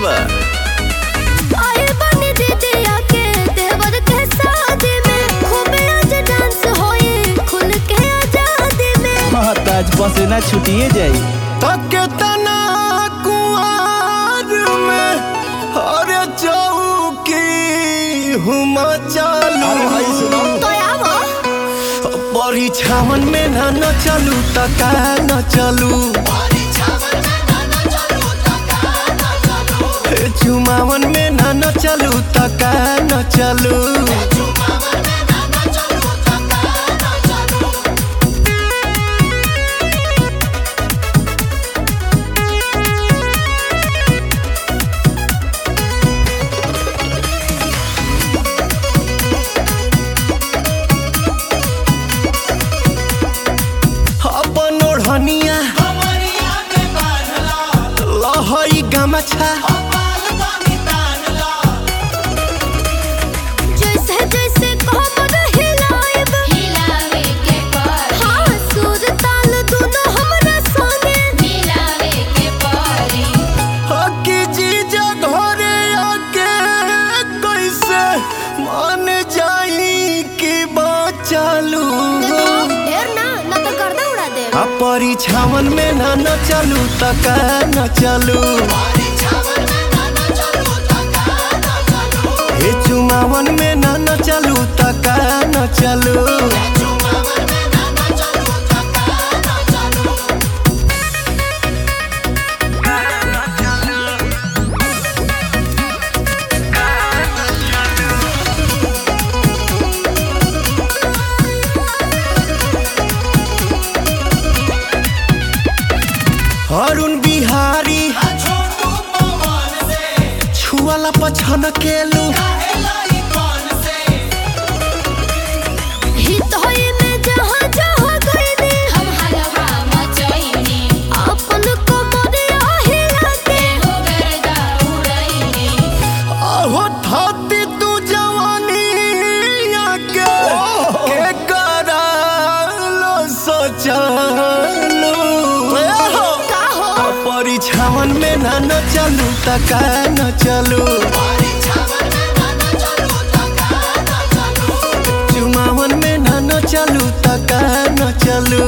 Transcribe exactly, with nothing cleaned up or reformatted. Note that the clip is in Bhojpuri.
बा। आए बनी दीदिया के देवर के शादी में खूबे आज डांस होई खुल के आजादी में। हाँ ताज बसे ना छुटिए जाई। तके तना कुआर में अरे चौकी हुम चालू तो आवो परीक्षावन में ना न चलू तका न चलू चुमावन में ना न चलू तका न चलू। अपन ओढ़निया लहई गमछा जैसे जैसे कमर हिलाएब हिलावे के पड़ी। हाँ सुर ताल दोनों हमरा संगे मिलावे के पड़ी। हकी जीजा घरे आके कैसे मान जाई कि बचालू ढेर ना ना तो गर्दा उड़ा दे। आ परीक्षावन में ना न चलू तका न चलू हे चुमावन में ना न चलू तका न चलू। अरुण बिहारी छुआला पछन केलू हित होई में जहाँ जहाँ गईनी हम हलवा मचईनी। अपन कमरिया हिला के हो गर्दा उड़ईनी। आहो थाती तू जवानी आके के करालो सोचलू परीक्षावन में ना न चलू तका न चलू चुमावन में ना न चलू तका न चलू।